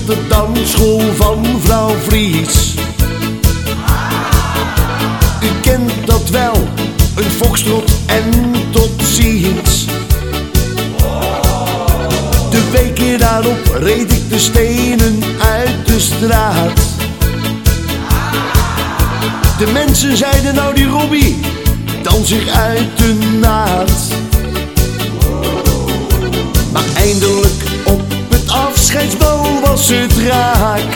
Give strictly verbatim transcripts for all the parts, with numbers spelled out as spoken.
de dansschool van vrouw Vries. U kent dat wel, een foxtrot en tot ziens. De week daarop reed ik de stenen uit de straat. De mensen zeiden nou die Robbie dans zich uit de naad. Maar eindelijk op het afscheidsbal was het raak.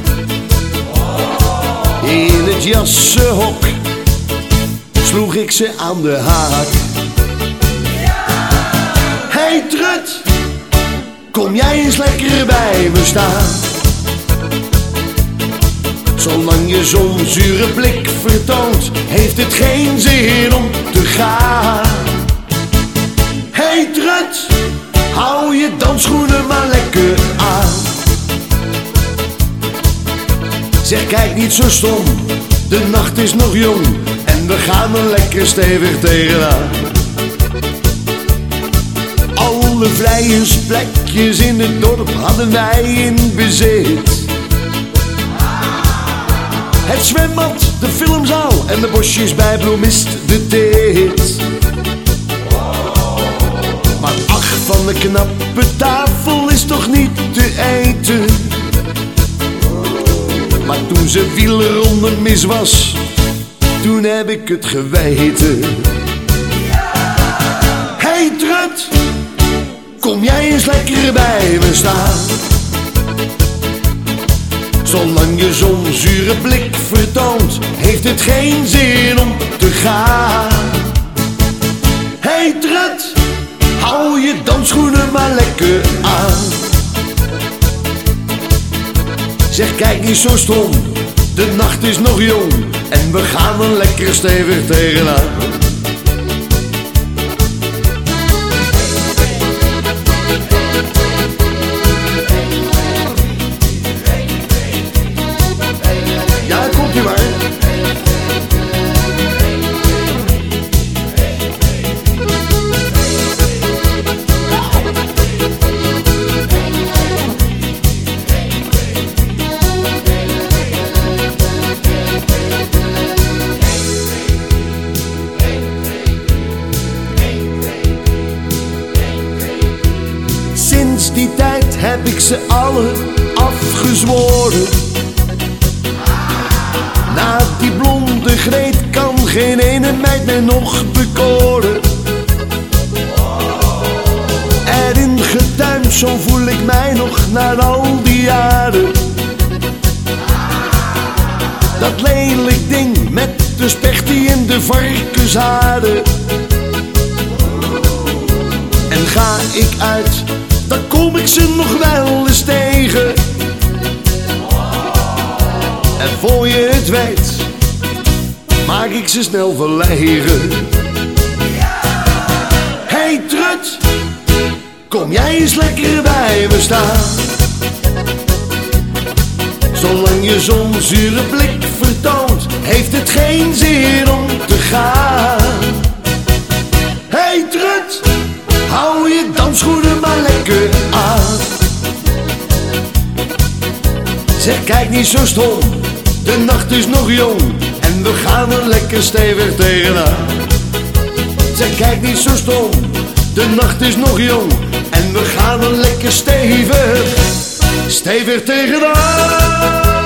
In het jassenhok sloeg ik ze aan de haak. Hey Trut, kom jij eens lekker bij me staan. Zolang je zo'n zure blik vertoont, heeft het geen zin om te gaan. Hey Trut, hou je dansschoenen maar lekker aan. Zeg, kijk niet zo stom, de nacht is nog jong en we gaan er lekker stevig tegenaan. Alle vrijheidsplekjes in het dorp hadden wij in bezit. Het zwembad, de filmzaal en de bosjes bij Bloemist de Tit. Maar ach, van de knappe tafel is toch niet te eten. Maar toen ze wielronde mis was, toen heb ik het geweten. Hey Trut, kom jij eens lekker bij me staan. Zolang je zo'n zure blik vertoont, heeft het geen zin om te gaan. Hey Trut, hou je dansschoenen maar lekker aan. Zeg, kijk niet zo stom, de nacht is nog jong en we gaan er lekker stevig tegenaan. Ja, komt u maar. Sinds die tijd heb ik ze alle afgezworen. Na die blonde Greet kan geen ene meid mij nog bekoren. Erin getuimd, zo voel ik mij nog na al die jaren. Dat lelijk ding met de spechtie en de varkensharen. En ga ik uit, dan kom ik ze nog wel eens tegen. En voor je het weet, maak ik ze snel verlegen. Hey Trut, kom jij eens lekker bij me staan. Zolang je zo'n zure blik vertoont, heeft het geen zin om te gaan. Hey Trut, hou je dansschoenen maar lekker aan. Zeg, kijk niet zo stom, de nacht is nog jong en we gaan er lekker stevig tegenaan. Zeg, kijk niet zo stom, de nacht is nog jong en we gaan er lekker stevig, stevig tegenaan.